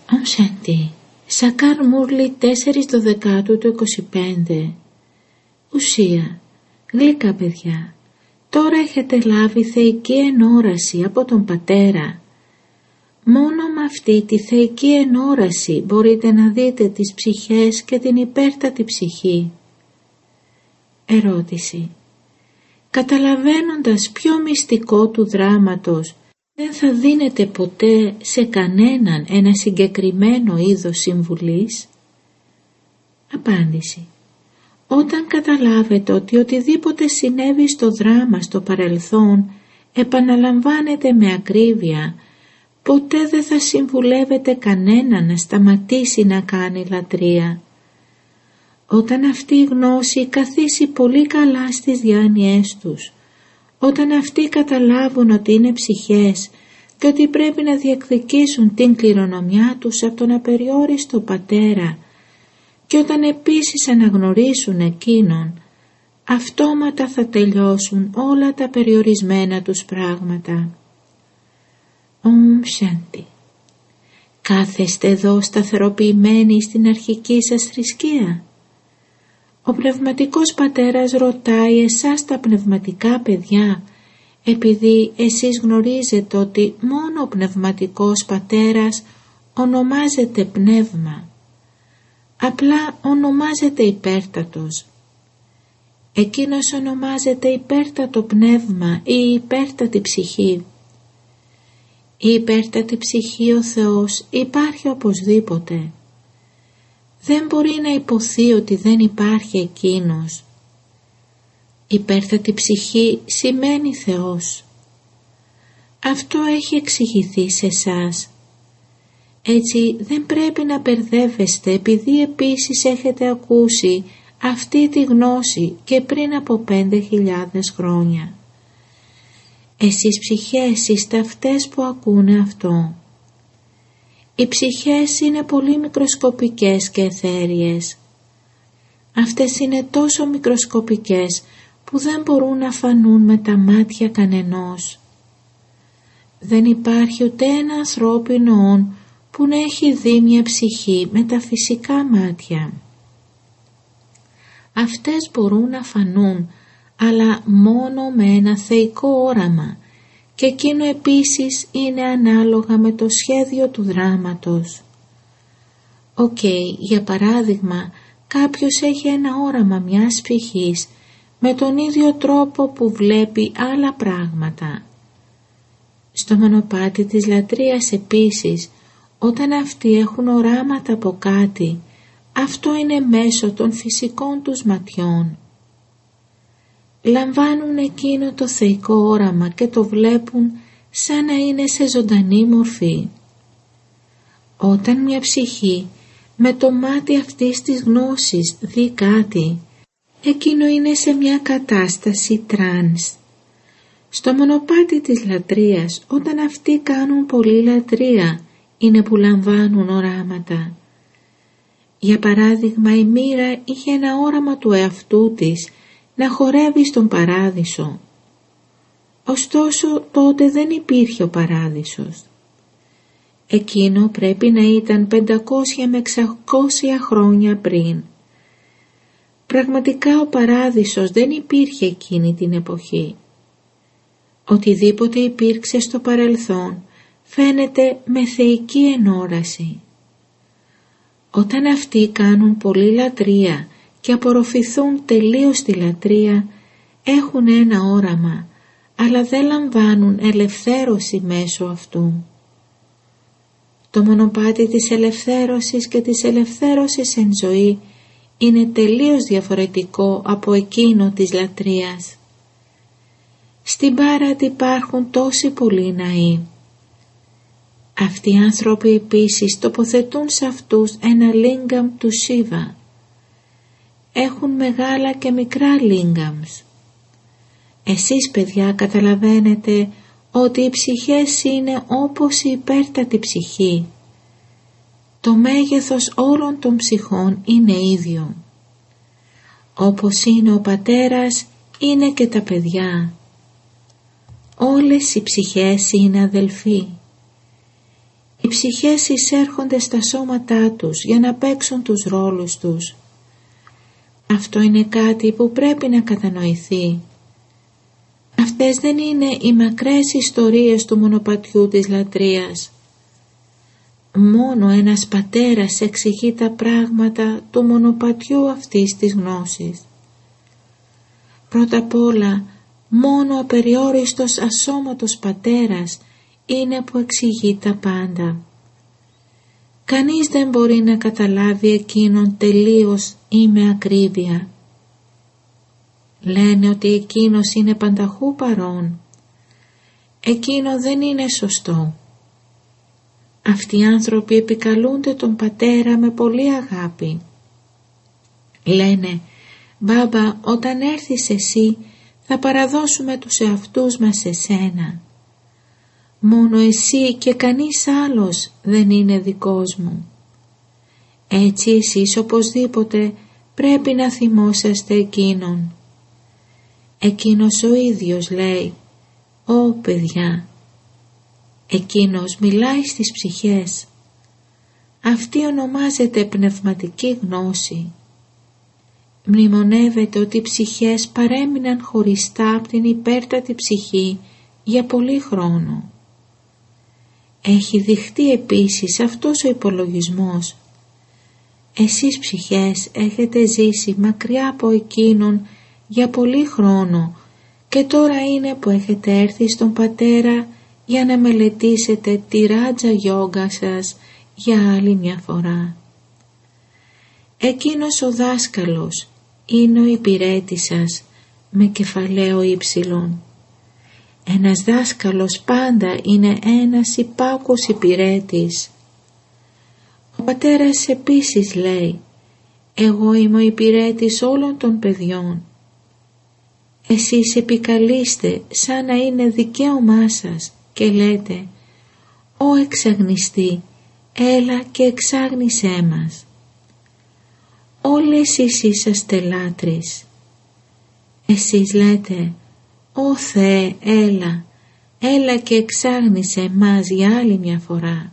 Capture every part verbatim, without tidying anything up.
Ομ Σάντι. Σακάρ Μούρλι τέσσερις Δωδεκάτου του είκοσι πέντε. Ουσία. Γλυκά παιδιά, τώρα έχετε λάβει θεϊκή ενόραση από τον Πατέρα. Μόνο με αυτή τη θεϊκή ενόραση μπορείτε να δείτε τις ψυχές και την υπέρτατη ψυχή. Ερώτηση. Καταλαβαίνοντας ποιο μυστικό του δράματος, δεν θα δίνετε ποτέ σε κανέναν ένα συγκεκριμένο είδος συμβουλής? Απάντηση. Όταν καταλάβετε ότι οτιδήποτε συνέβη στο δράμα στο παρελθόν επαναλαμβάνεται με ακρίβεια, ποτέ δεν θα συμβουλεύετε κανέναν να σταματήσει να κάνει λατρεία. Όταν αυτή η γνώση καθίσει πολύ καλά στις διάνοιές τους, όταν αυτοί καταλάβουν ότι είναι ψυχές και ότι πρέπει να διεκδικήσουν την κληρονομιά τους από τον απεριόριστο Πατέρα, και όταν επίσης αναγνωρίσουν εκείνον, αυτόματα θα τελειώσουν όλα τα περιορισμένα τους πράγματα. Ομ Σάντι. Κάθεστε εδώ σταθεροποιημένοι στην αρχική σας θρησκεία? Ο πνευματικός πατέρας ρωτάει εσάς τα πνευματικά παιδιά, επειδή εσείς γνωρίζετε ότι μόνο ο πνευματικός πατέρας ονομάζεται πνεύμα. Απλά ονομάζεται υπέρτατος. Εκείνος ονομάζεται υπέρτατο πνεύμα ή υπέρτατη ψυχή. Η υπέρτατη ψυχή ο Θεός υπάρχει οπωσδήποτε. Δεν μπορεί να υποθεί ότι δεν υπάρχει εκείνος. Υπέρτατη ψυχή σημαίνει Θεός. Αυτό έχει εξηγηθεί σε εσάς. Έτσι δεν πρέπει να μπερδεύεστε, επειδή επίσης έχετε ακούσει αυτή τη γνώση και πριν από πέντε χιλιάδες χρόνια. Εσείς ψυχές είστε αυτές που ακούνε αυτό. Οι ψυχές είναι πολύ μικροσκοπικές και εθέριες. Αυτές είναι τόσο μικροσκοπικές που δεν μπορούν να φανούν με τα μάτια κανενός. Δεν υπάρχει ούτε ένα ανθρώπινο όν που να έχει δει μια ψυχή με τα φυσικά μάτια. Αυτές μπορούν να φανούν, αλλά μόνο με ένα θεϊκό όραμα, και εκείνο επίσης είναι ανάλογα με το σχέδιο του δράματος. Οκ, okay, για παράδειγμα, κάποιος έχει ένα όραμα μιας ψυχής με τον ίδιο τρόπο που βλέπει άλλα πράγματα. Στο μονοπάτι της λατρείας επίσης, όταν αυτοί έχουν οράματα από κάτι, αυτό είναι μέσω των φυσικών τους ματιών. Λαμβάνουν εκείνο το θεϊκό όραμα και το βλέπουν σαν να είναι σε ζωντανή μορφή. Όταν μια ψυχή με το μάτι αυτής της γνώσης δει κάτι, εκείνο είναι σε μια κατάσταση τρανς. Στο μονοπάτι της λατρείας, όταν αυτοί κάνουν πολλή λατρεία, είναι που λαμβάνουν οράματα. Για παράδειγμα, η μοίρα είχε ένα όραμα του εαυτού της να χορεύει στον παράδεισο. Ωστόσο τότε δεν υπήρχε ο παράδεισος. Εκείνο πρέπει να ήταν πεντακόσια με εξακόσια χρόνια πριν. Πραγματικά ο παράδεισος δεν υπήρχε εκείνη την εποχή. Οτιδήποτε υπήρξε στο παρελθόν φαίνεται με θεϊκή ενόραση. Όταν αυτοί κάνουν πολλή λατρεία και απορροφηθούν τελείως τη λατρεία, έχουν ένα όραμα, αλλά δεν λαμβάνουν ελευθέρωση μέσω αυτού. Το μονοπάτι της ελευθέρωσης και της ελευθέρωσης εν ζωή είναι τελείως διαφορετικό από εκείνο της λατρείας. Στην Πάρατη υπάρχουν τόσοι πολλοί ναοί. Αυτοί οι άνθρωποι επίσης τοποθετούν σε αυτούς ένα λίγκαμ του Σίβα. Έχουν μεγάλα και μικρά λίγκαμς. Εσείς παιδιά καταλαβαίνετε ότι οι ψυχές είναι όπως η υπέρτατη ψυχή. Το μέγεθος όλων των ψυχών είναι ίδιο. Όπως είναι ο πατέρας, είναι και τα παιδιά. Όλες οι ψυχές είναι αδελφοί. Οι ψυχές εισέρχονται στα σώματά τους για να παίξουν τους ρόλους τους. Αυτό είναι κάτι που πρέπει να κατανοηθεί. Αυτές δεν είναι οι μακρές ιστορίες του μονοπατιού της λατρείας. Μόνο ένας πατέρας εξηγεί τα πράγματα του μονοπατιού αυτής της γνώσης. Πρώτα απ' όλα, μόνο ο απεριόριστος ασώματος πατέρας είναι που εξηγεί τα πάντα. Κανείς δεν μπορεί να καταλάβει εκείνον τελείως ή με ακρίβεια. Λένε ότι εκείνος είναι πανταχού παρόν. Εκείνο δεν είναι σωστό. Αυτοί οι άνθρωποι επικαλούνται τον πατέρα με πολύ αγάπη. Λένε, «Μπάμπα, όταν έρθεις εσύ θα παραδώσουμε τους εαυτούς μας σε σένα. Μόνο εσύ και κανείς άλλος δεν είναι δικός μου». Έτσι εσείς οπωσδήποτε πρέπει να θυμόσαστε εκείνον. Εκείνος ο ίδιος λέει, «Ω παιδιά». Εκείνος μιλάει στις ψυχές. Αυτή ονομάζεται πνευματική γνώση. Μνημονεύεται ότι οι ψυχές παρέμειναν χωριστά από την υπέρτατη ψυχή για πολύ χρόνο. Έχει δειχτεί επίσης αυτός ο υπολογισμός. Εσείς ψυχές έχετε ζήσει μακριά από εκείνον για πολύ χρόνο και τώρα είναι που έχετε έρθει στον πατέρα για να μελετήσετε τη ράτζα γιόγκα σας για άλλη μια φορά. Εκείνος ο δάσκαλος είναι ο υπηρέτης σας με κεφαλαίο ύψιλον. Ένας δάσκαλος πάντα είναι ένας υπάκους υπηρέτης. Ο πατέρας επίσης λέει, «Εγώ είμαι ο υπηρέτης όλων των παιδιών». Εσείς επικαλείστε σαν να είναι δικαίωμά σας και λέτε, «Ω εξαγνιστή, έλα και εξάγνησέ μας». Όλοι εσείς είσαστε λάτρεις. Εσείς λέτε, «Ω Θεέ, έλα, έλα και εξάγνησε μας για άλλη μια φορά».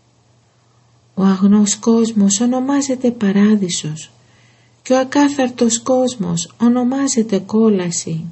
Ο αγνός κόσμος ονομάζεται παράδεισος και ο ακάθαρτος κόσμος ονομάζεται κόλαση.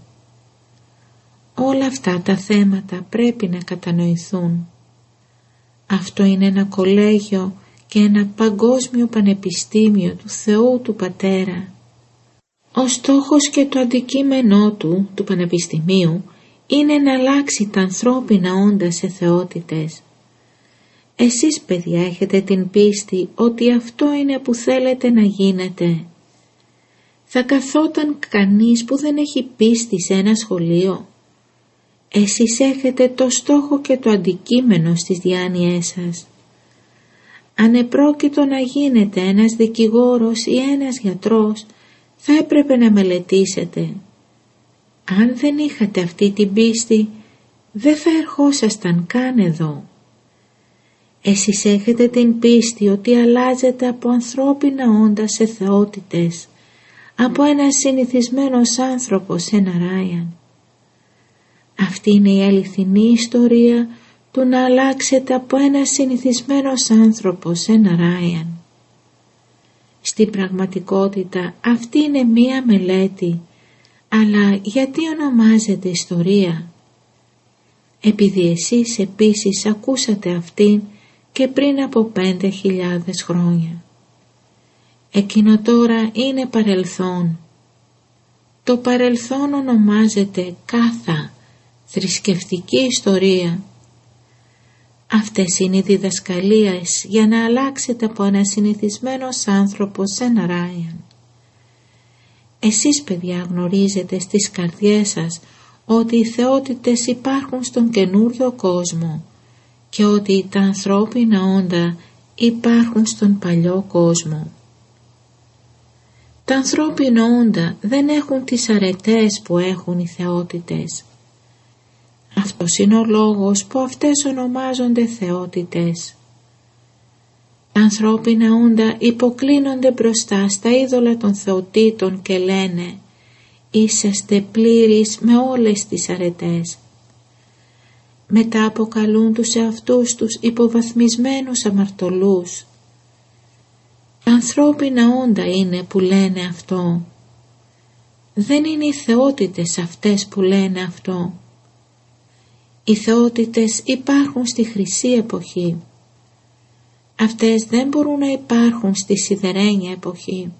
Όλα αυτά τα θέματα πρέπει να κατανοηθούν. Αυτό είναι ένα κολέγιο και ένα παγκόσμιο πανεπιστήμιο του Θεού του Πατέρα. Ο στόχος και το αντικείμενό του, του πανεπιστημίου, είναι να αλλάξει τα ανθρώπινα όντα σε θεότητες. Εσείς παιδιά έχετε την πίστη ότι αυτό είναι που θέλετε να γίνετε. Θα καθόταν κανείς που δεν έχει πίστη σε ένα σχολείο? Εσείς έχετε το στόχο και το αντικείμενο στις διάνοιές σας. Αν επρόκειτο να γίνετε ένας δικηγόρος ή ένας γιατρός, θα έπρεπε να μελετήσετε. Αν δεν είχατε αυτή την πίστη, δεν θα ερχόσασταν καν εδώ. Εσείς έχετε την πίστη ότι αλλάζετε από ανθρώπινα όντα σε θεότητες, από ένας συνηθισμένος άνθρωπος σε ένα ράιαν. Αυτή είναι η αληθινή ιστορία του να αλλάξετε από ένας συνηθισμένος άνθρωπος σε ένα ράιαν. Στην πραγματικότητα αυτή είναι μία μελέτη, αλλά γιατί ονομάζεται ιστορία? Επειδή εσείς επίσης ακούσατε αυτήν και πριν από πέντε χιλιάδες χρόνια. Εκείνο τώρα είναι παρελθόν. Το παρελθόν ονομάζεται κάθα, θρησκευτική ιστορία. Αυτές είναι οι διδασκαλίες για να αλλάξετε από ένα συνηθισμένος άνθρωπο σε ένα ράιαν. Εσείς παιδιά γνωρίζετε στις καρδιές σας ότι οι θεότητες υπάρχουν στον καινούριο κόσμο και ότι τα ανθρώπινα όντα υπάρχουν στον παλιό κόσμο. Τα ανθρώπινα όντα δεν έχουν τις αρετές που έχουν οι θεότητες. Αυτός είναι ο λόγος που αυτές ονομάζονται θεότητες. Τα ανθρώπινα όντα υποκλίνονται μπροστά στα είδωλα των θεοτήτων και λένε «Είσαστε πλήρεις με όλες τις αρετές». μετά αποκαλούν τους εαυτούς τους υποβαθμισμένους αμαρτωλούς. Τα ανθρώπινα όντα είναι που λένε αυτό. Δεν είναι οι θεότητες αυτές που λένε αυτό. Οι θεότητες υπάρχουν στη χρυσή εποχή. Αυτές δεν μπορούν να υπάρχουν στη σιδερένια εποχή.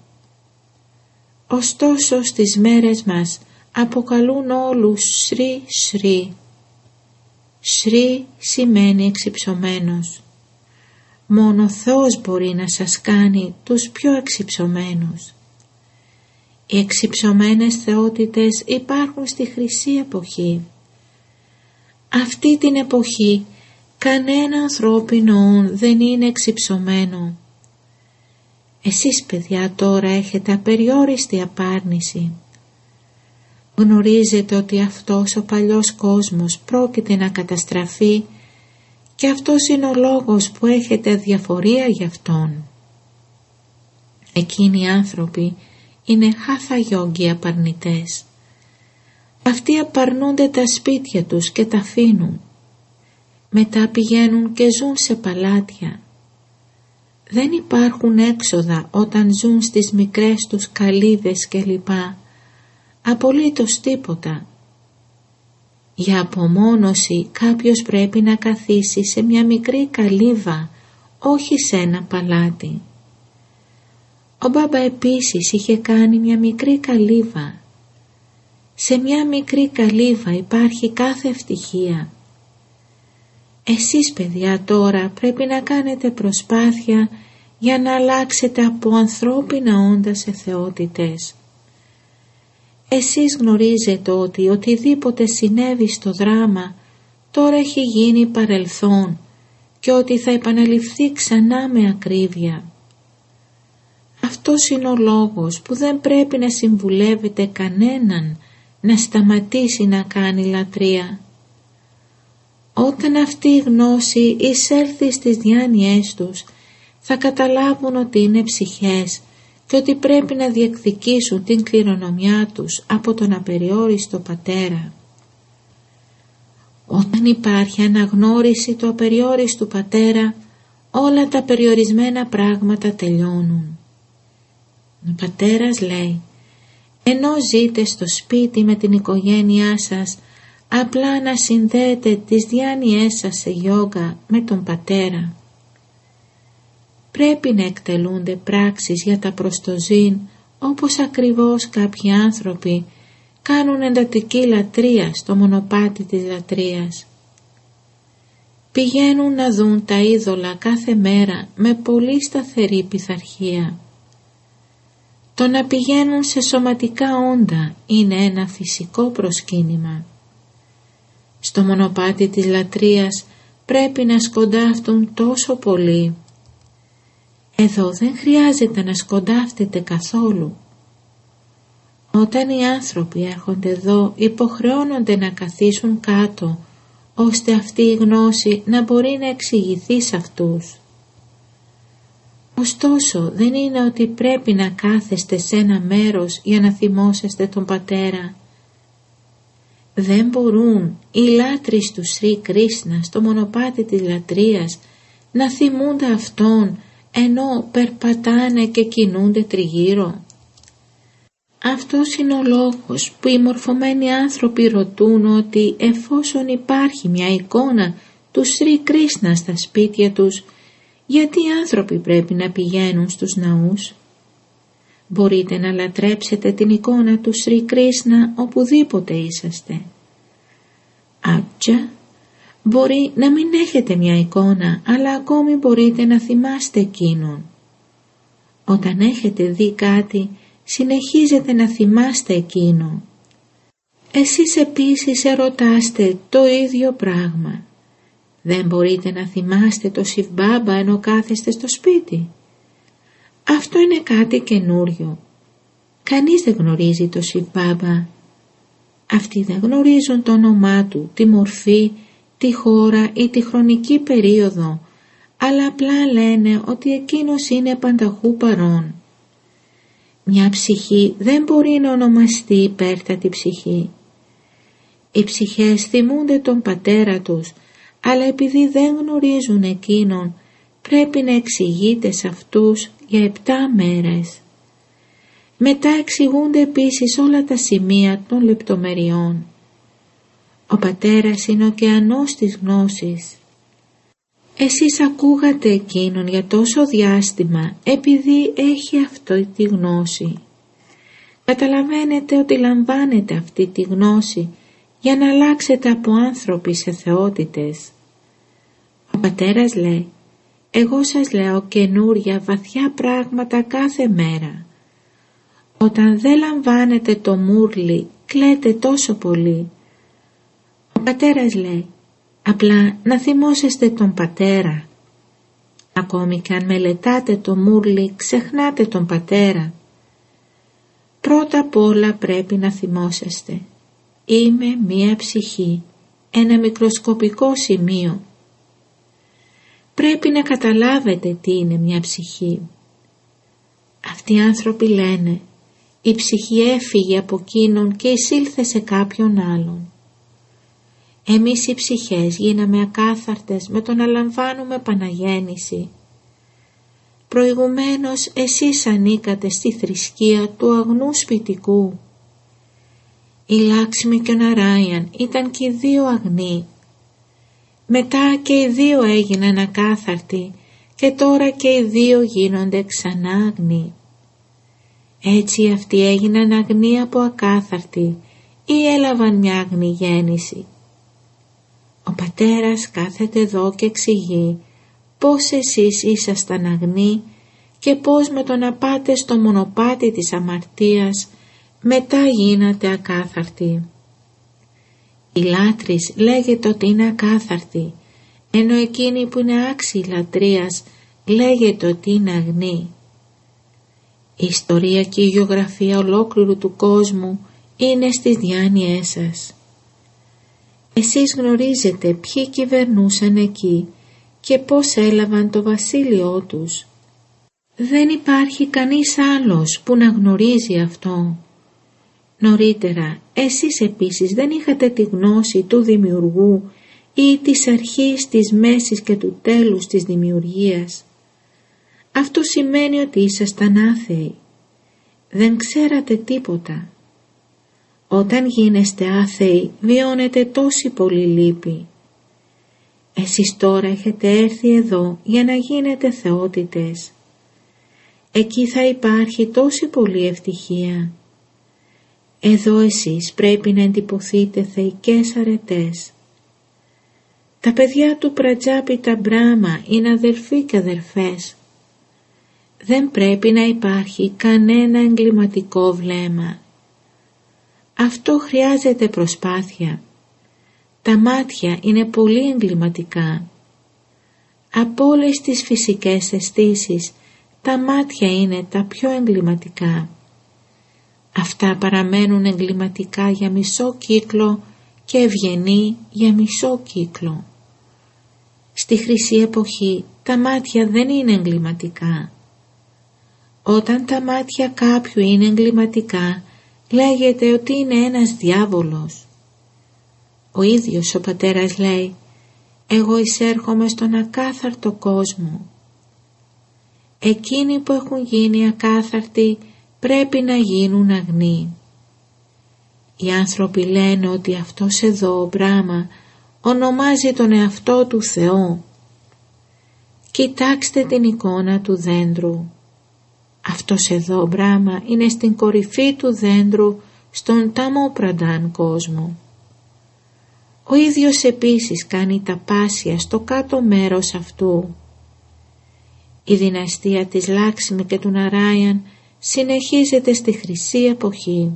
Ωστόσο στις μέρες μας αποκαλούν όλους Σρι Σρι. Σρι σημαίνει εξυψωμένος. Μόνο ο Θεός μπορεί να σας κάνει τους πιο εξυψωμένους. Οι εξυψωμένες θεότητες υπάρχουν στη χρυσή εποχή. Αυτή την εποχή κανένα ανθρώπινο όν δεν είναι εξυψωμένο. Εσείς παιδιά τώρα έχετε απεριόριστη απάρνηση. Γνωρίζετε ότι αυτός ο παλιός κόσμος πρόκειται να καταστραφεί και αυτός είναι ο λόγος που έχετε διαφορία γι' αυτόν. Εκείνοι οι άνθρωποι είναι χαθαγιόγκοι απαρνητές. Αυτοί απαρνούνται τα σπίτια τους και τα αφήνουν. Μετά πηγαίνουν και ζουν σε παλάτια. Δεν υπάρχουν έξοδα όταν ζουν στις μικρές τους καλύβες κλπ. Απολύτως τίποτα. Για απομόνωση κάποιος πρέπει να καθίσει σε μια μικρή καλύβα, όχι σε ένα παλάτι. Ο Μπάμπα επίσης είχε κάνει μια μικρή καλύβα. Σε μια μικρή καλύβα υπάρχει κάθε ευτυχία. Εσείς παιδιά τώρα πρέπει να κάνετε προσπάθεια για να αλλάξετε από ανθρώπινα όντα σε θεότητες. Εσείς γνωρίζετε ότι οτιδήποτε συνέβη στο δράμα τώρα έχει γίνει παρελθόν και ότι θα επαναληφθεί ξανά με ακρίβεια. Αυτός είναι ο λόγος που δεν πρέπει να συμβουλεύετε κανέναν να σταματήσει να κάνει λατρεία. Όταν αυτή η γνώση εισέλθει στις διάνοιές τους, θα καταλάβουν ότι είναι ψυχές και ότι πρέπει να διεκδικήσουν την κληρονομιά τους από τον απεριόριστο Πατέρα. Όταν υπάρχει αναγνώριση του απεριόριστου Πατέρα, όλα τα περιορισμένα πράγματα τελειώνουν. Ο Πατέρας λέει, ενώ ζείτε στο σπίτι με την οικογένειά σας, απλά να συνδέετε τις διάνοιές σας σε γιόγκα με τον Πατέρα. Πρέπει να εκτελούνται πράξεις για τα προστοζήν, όπως ακριβώς κάποιοι άνθρωποι κάνουν εντατική λατρεία στο μονοπάτι της λατρείας. Πηγαίνουν να δουν τα είδωλα κάθε μέρα με πολύ σταθερή πειθαρχία. Το να πηγαίνουν σε σωματικά όντα είναι ένα φυσικό προσκύνημα. Στο μονοπάτι της λατρείας πρέπει να σκοντάφτουν τόσο πολύ. Εδώ δεν χρειάζεται να σκοντάφτετε καθόλου. Όταν οι άνθρωποι έρχονται εδώ υποχρεώνονται να καθίσουν κάτω, ώστε αυτή η γνώση να μπορεί να εξηγηθεί σε αυτούς. Ωστόσο δεν είναι ότι πρέπει να κάθεστε σε ένα μέρος για να θυμόσαστε τον Πατέρα. Δεν μπορούν οι λάτρεις του Σρι Κρίσνα στο μονοπάτι της λατρείας να θυμούνται Αυτόν ενώ περπατάνε και κινούνται τριγύρω. Αυτός είναι ο λόγος που οι μορφωμένοι άνθρωποι ρωτούν ότι εφόσον υπάρχει μια εικόνα του Σρι Κρίσνα στα σπίτια τους, γιατί οι άνθρωποι πρέπει να πηγαίνουν στους ναούς. Μπορείτε να λατρέψετε την εικόνα του Σρι Κρίσνα οπουδήποτε είσαστε. Άπτσα, μπορεί να μην έχετε μια εικόνα, αλλά ακόμη μπορείτε να θυμάστε εκείνον. Όταν έχετε δει κάτι, συνεχίζετε να θυμάστε εκείνο. Εσείς επίσης ερωτάστε το ίδιο πράγμα. Δεν μπορείτε να θυμάστε το Σιβ Μπάμπα ενώ κάθεστε στο σπίτι. Αυτό είναι κάτι καινούριο. Κανείς δεν γνωρίζει το Σιβ Μπάμπα. Αυτοί δεν γνωρίζουν το όνομά του, τη μορφή, τη χώρα ή τη χρονική περίοδο, αλλά απλά λένε ότι εκείνος είναι πανταχού παρόν. Μια ψυχή δεν μπορεί να ονομαστεί υπέρτατη ψυχή. Οι ψυχές θυμούνται τον Πατέρα τους, αλλά επειδή δεν γνωρίζουν εκείνον, πρέπει να εξηγείται σε αυτούς για επτά μέρες. Μετά εξηγούνται επίσης όλα τα σημεία των λεπτομεριών. Ο Πατέρας είναι ο ωκεανός της γνώσης. Εσείς ακούγατε εκείνον για τόσο διάστημα επειδή έχει αυτή τη γνώση. Καταλαβαίνετε ότι λαμβάνετε αυτή τη γνώση για να αλλάξετε από άνθρωποι σε θεότητες. Ο Πατέρας λέει, εγώ σας λέω καινούρια βαθιά πράγματα κάθε μέρα. Όταν δεν λαμβάνετε το μούρλι, κλαίτε τόσο πολύ. Ο Πατέρας λέει, απλά να θυμόσαστε τον Πατέρα. Ακόμη και αν μελετάτε το μούρλι, ξεχνάτε τον Πατέρα. Πρώτα απ' όλα πρέπει να θυμόσαστε. Είμαι μία ψυχή, ένα μικροσκοπικό σημείο. Πρέπει να καταλάβετε τι είναι μια ψυχή. Αυτοί οι άνθρωποι λένε, η ψυχή έφυγε από εκείνον και εισήλθε σε κάποιον άλλον. Εμείς οι ψυχές γίναμε ακάθαρτες με το να λαμβάνουμε παναγέννηση. Προηγουμένως εσείς ανήκατε στη θρησκεία του αγνού σπιτικού. Η Λάξμη και ο Ναράιαν ήταν και οι δύο αγνοί. Μετά και οι δύο έγιναν ακάθαρτοι και τώρα και οι δύο γίνονται ξανά αγνοί. Έτσι αυτοί έγιναν αγνοί από ακάθαρτοι ή έλαβαν μια αγνή γέννηση. Ο Πατέρας κάθεται εδώ και εξηγεί πώς εσείς ήσασταν αγνοί και πώς με το να πάτε στο μονοπάτι της αμαρτίας μετά γίνατε ακάθαρτοι. Η λάτρης λέγεται ότι είναι ακάθαρτη, ενώ εκείνη που είναι άξιοι λατρείας λέγεται ότι είναι αγνή. Η ιστορία και η γεωγραφία ολόκληρου του κόσμου είναι στις διάνοιές σας. Εσείς γνωρίζετε ποιοι κυβερνούσαν εκεί και πώς έλαβαν το βασίλειό τους. Δεν υπάρχει κανείς άλλος που να γνωρίζει αυτό. Νωρίτερα, εσείς επίσης δεν είχατε τη γνώση του δημιουργού ή της αρχής, της μέσης και του τέλους της δημιουργίας. Αυτό σημαίνει ότι ήσασταν άθεοι. Δεν ξέρατε τίποτα. Όταν γίνεστε άθεοι, βιώνετε τόση πολύ λύπη. Εσείς τώρα έχετε έρθει εδώ για να γίνετε θεότητες. Εκεί θα υπάρχει τόση πολύ ευτυχία. Εδώ εσείς πρέπει να εντυπωθείτε θεϊκές αρετές. Τα παιδιά του Πρατζάπιτα Μπράμα είναι αδελφοί και αδελφές. Δεν πρέπει να υπάρχει κανένα εγκληματικό βλέμμα. Αυτό χρειάζεται προσπάθεια. Τα μάτια είναι πολύ εγκληματικά. Από όλες τις φυσικές αισθήσεις, τα μάτια είναι τα πιο εγκληματικά. Αυτά παραμένουν εγκληματικά για μισό κύκλο και ευγενή για μισό κύκλο. Στη Χρυσή Εποχή τα μάτια δεν είναι εγκληματικά. Όταν τα μάτια κάποιου είναι εγκληματικά, λέγεται ότι είναι ένας διάβολος. Ο ίδιος ο Πατέρας λέει, εγώ εισέρχομαι στον ακάθαρτο κόσμο. Εκείνοι που έχουν γίνει ακάθαρτοι πρέπει να γίνουν αγνοί. Οι άνθρωποι λένε ότι αυτός εδώ ο Μπράμα ονομάζει τον εαυτό του Θεό. Κοιτάξτε την εικόνα του δέντρου. Αυτός εδώ ο Μπράμα είναι στην κορυφή του δέντρου στον Ταμόπραντάν κόσμο. Ο ίδιος επίσης κάνει τα πάσια στο κάτω μέρος αυτού. Η δυναστεία της Λάξμη και του Ναράιαν συνεχίζεται στη Χρυσή Εποχή.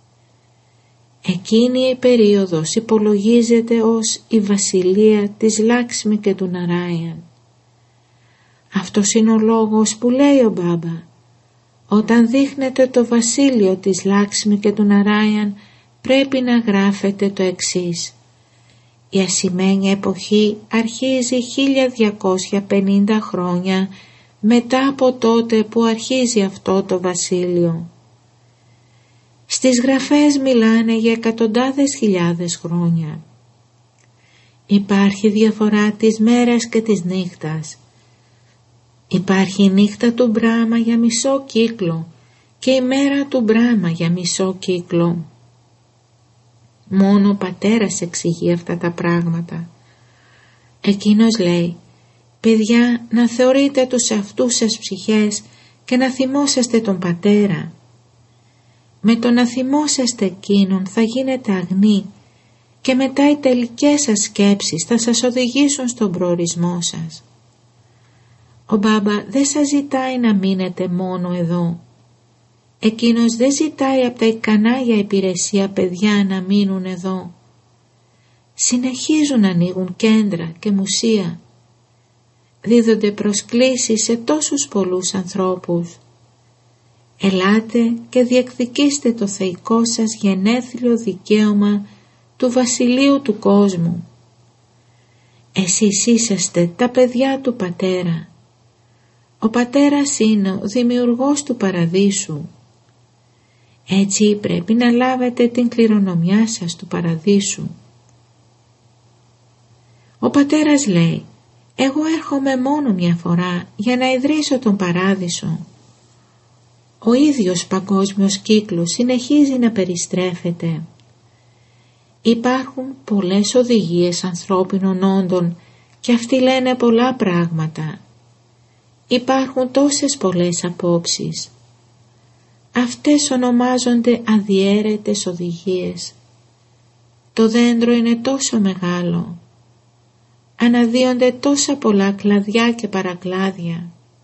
Εκείνη η περίοδος υπολογίζεται ως η βασιλεία της Λάξμη και του Ναράιαν. Αυτός είναι ο λόγος που λέει ο Μπάμπα, όταν δείχνετε το βασίλειο της Λάξμη και του Ναράιαν πρέπει να γράφετε το εξής. Η ασημένια εποχή αρχίζει χίλια διακόσια πενήντα χρόνια μετά από τότε που αρχίζει αυτό το βασίλειο. Στις γραφές μιλάνε για εκατοντάδες χιλιάδες χρόνια. Υπάρχει διαφορά της μέρας και της νύχτας. Υπάρχει η νύχτα του Μπράχμα για μισό κύκλο και η μέρα του Μπράχμα για μισό κύκλο. Μόνο ο Πατέρας εξηγεί αυτά τα πράγματα. Εκείνος λέει: παιδιά, να θεωρείτε τους αυτούς σας ψυχές και να θυμόσαστε τον Πατέρα. Με το να θυμόσαστε εκείνον θα γίνετε αγνοί και μετά οι τελικές σας σκέψεις θα σας οδηγήσουν στον προορισμό σας. Ο Μπάμπα δεν σας ζητάει να μείνετε μόνο εδώ. Εκείνος δεν ζητάει από τα ικανά για υπηρεσία παιδιά να μείνουν εδώ. Συνεχίζουν να ανοίγουν κέντρα και μουσεία. Δίδονται προσκλήσεις σε τόσους πολλούς ανθρώπους. Ελάτε και διεκδικήστε το θεϊκό σας γενέθλιο δικαίωμα του βασιλείου του κόσμου. Εσείς είσαστε τα παιδιά του Πατέρα. Ο Πατέρας είναι ο δημιουργός του παραδείσου. Έτσι πρέπει να λάβετε την κληρονομιά σας του παραδείσου. Ο Πατέρας λέει: εγώ έρχομαι μόνο μια φορά για να ιδρύσω τον παράδεισο. Ο ίδιος παγκόσμιος κύκλος συνεχίζει να περιστρέφεται. Υπάρχουν πολλές οδηγίες ανθρώπινων όντων και αυτοί λένε πολλά πράγματα. Υπάρχουν τόσες πολλές απόψεις. Αυτές ονομάζονται αδιέρετες οδηγίες. Το δέντρο είναι τόσο μεγάλο. Αναδύονται τόσα πολλά κλαδιά και παρακλάδια.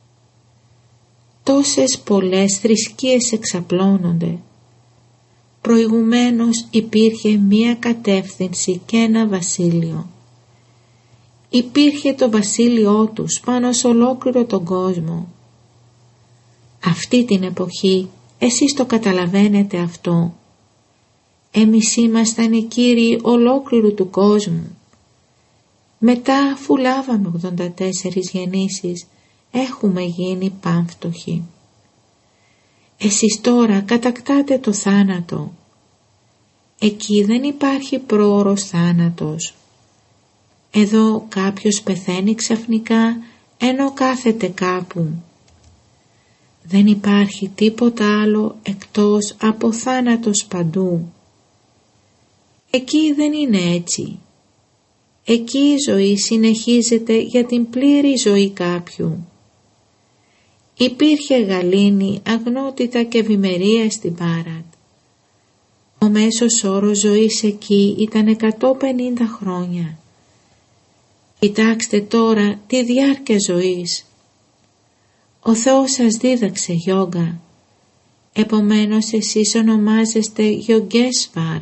Τόσες πολλές θρησκείες εξαπλώνονται. Προηγουμένως υπήρχε μία κατεύθυνση και ένα βασίλειο. Υπήρχε το βασίλειό τους πάνω σε ολόκληρο τον κόσμο. Αυτή την εποχή εσείς το καταλαβαίνετε αυτό. Εμείς ήμασταν οι κύριοι ολόκληρου του κόσμου. Μετά, αφού λάβαμε ογδόντα τέσσερις γεννήσεις, έχουμε γίνει πάμφτωχοι. Εσείς τώρα κατακτάτε το θάνατο. Εκεί δεν υπάρχει πρόωρος θάνατος. Εδώ κάποιος πεθαίνει ξαφνικά ενώ κάθεται κάπου. Δεν υπάρχει τίποτα άλλο εκτός από θάνατος παντού. Εκεί δεν είναι έτσι. Εκεί η ζωή συνεχίζεται για την πλήρη ζωή κάποιου. Υπήρχε γαλήνη, αγνότητα και ευημερία στην Πάρατ. Ο μέσος όρος ζωής εκεί ήταν εκατόν πενήντα χρόνια. Κοιτάξτε τώρα τη διάρκεια ζωής. Ο Θεός σας δίδαξε γιόγκα. Επομένως εσείς ονομάζεστε Γιογκέσβαρ.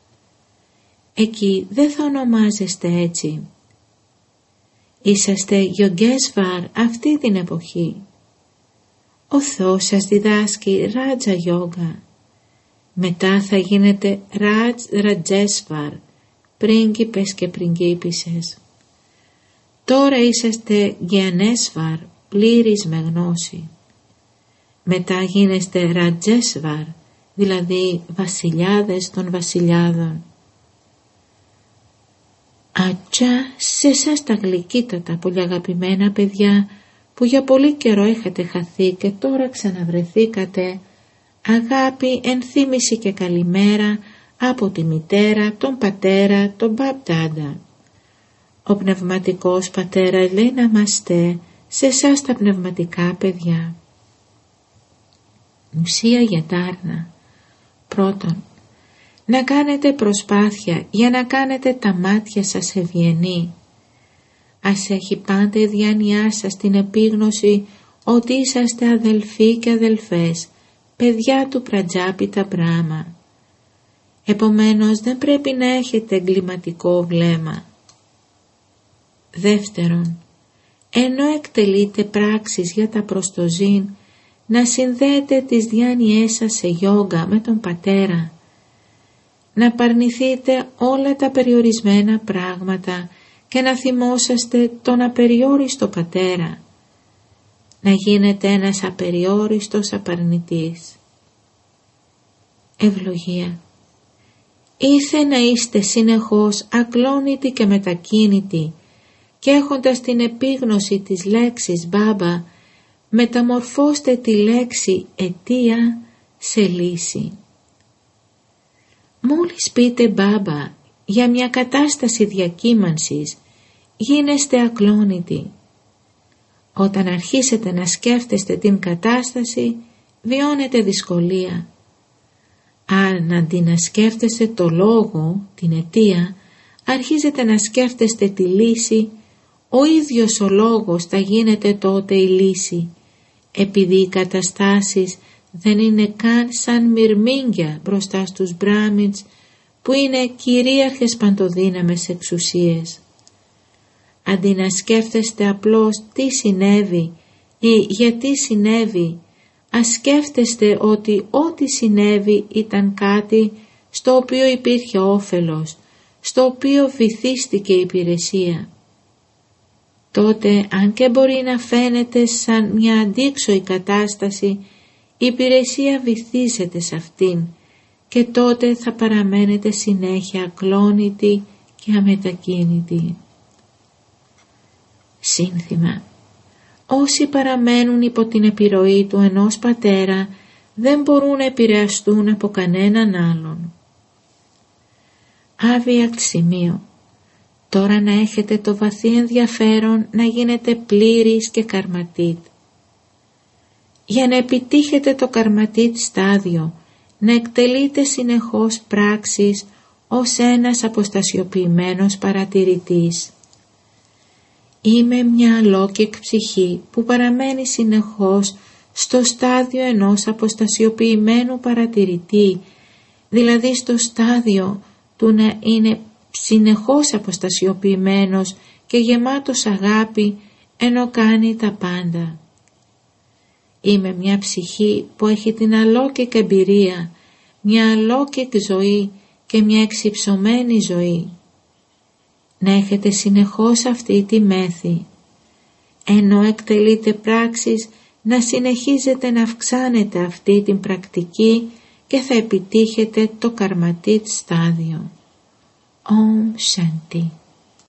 Εκεί δεν θα ονομάζεστε έτσι. Είσαστε Γιογκέσβαρ αυτή την εποχή. Ο Θεός σας διδάσκει Ράτζα γιόγκα. Μετά θα γίνετε Ράτζ Ρατζέσβαρ, πρίγκιπες και πριγκίπισσες. Τώρα είσαστε Γιανέσβαρ, πλήρης με γνώση. Μετά γίνεστε Ρατζέσβαρ, δηλαδή βασιλιάδες των βασιλιάδων. Ατσά σε εσάς τα γλυκύτατα πολύ αγαπημένα παιδιά που για πολύ καιρό είχατε χαθεί και τώρα ξαναβρεθήκατε, αγάπη, ενθύμηση και καλημέρα από τη μητέρα, τον πατέρα, τον μπαμπτάντα. Ο πνευματικός πατέρα λέει να είμαστε σε εσάς τα πνευματικά παιδιά. Ουσία για τάρνα. Πρώτον, να κάνετε προσπάθεια για να κάνετε τα μάτια σας ευγενή. Ας έχει πάντα η διάνοιά σας την επίγνωση ότι είσαστε αδελφοί και αδελφές, παιδιά του Πρατζάπιτα Μπράχμα. Επομένως δεν πρέπει να έχετε εγκληματικό βλέμμα. Δεύτερον, ενώ εκτελείτε πράξεις για τα προστοζήν, να συνδέετε τις διάνοιές σας σε γιόγκα με τον Πατέρα. Να παρνηθείτε όλα τα περιορισμένα πράγματα και να θυμόσαστε τον απεριόριστο Πατέρα. Να γίνετε ένας απεριόριστος απαρνητής. Ευλογία. Ήθε να είστε συνεχώς ακλόνητοι και μετακίνητοι και έχοντας την επίγνωση της λέξης Μπάμπα, μεταμορφώστε τη λέξη αιτία σε λύση. Μόλις πείτε Μπάμπα για μια κατάσταση διακύμανσης, γίνεστε ακλόνητοι. Όταν αρχίσετε να σκέφτεστε την κατάσταση, βιώνετε δυσκολία. Αν αντί να σκέφτεστε το λόγο, την αιτία, αρχίζετε να σκέφτεστε τη λύση, ο ίδιος ο λόγος θα γίνεται τότε η λύση, επειδή οι καταστάσεις δεν είναι καν σαν μυρμήγκια μπροστά στους Μπράμινς, που είναι κυρίαρχες παντοδύναμες εξουσίες. Αντί να σκέφτεστε απλώς τι συνέβη ή γιατί συνέβη, ας σκέφτεστε ότι ό,τι συνέβη ήταν κάτι στο οποίο υπήρχε όφελος, στο οποίο βυθίστηκε η υπηρεσία. Τότε, αν και μπορεί να φαίνεται σαν μια αντίξωη κατάσταση, η υπηρεσία βυθίζεται σε αυτήν και τότε θα παραμένετε συνέχεια ακλόνητοι και αμετακίνητοι. Σύνθημα. Όσοι παραμένουν υπό την επιρροή του ενός πατέρα δεν μπορούν να επηρεαστούν από κανέναν άλλον. Άβιακτ σημείο. Τώρα να έχετε το βαθύ ενδιαφέρον να γίνετε πλήρης και καρματίτ. Για να επιτύχετε το καρματίτ στάδιο, να εκτελείτε συνεχώς πράξεις ως ένας αποστασιοποιημένος παρατηρητής. Είμαι μια αλόκεκ ψυχή που παραμένει συνεχώς στο στάδιο ενός αποστασιοποιημένου παρατηρητή, δηλαδή στο στάδιο του να είναι συνεχώς αποστασιοποιημένος και γεμάτος αγάπη ενώ κάνει τα πάντα. Είμαι μια ψυχή που έχει την αλόκεκ εμπειρία, μια αλόκεκ ζωή και μια εξυψωμένη ζωή. Να έχετε συνεχώς αυτή τη μέθη, ενώ εκτελείτε πράξεις να συνεχίζετε να αυξάνετε αυτή την πρακτική και θα επιτύχετε το καρματίτ στάδιο. Om Shanti.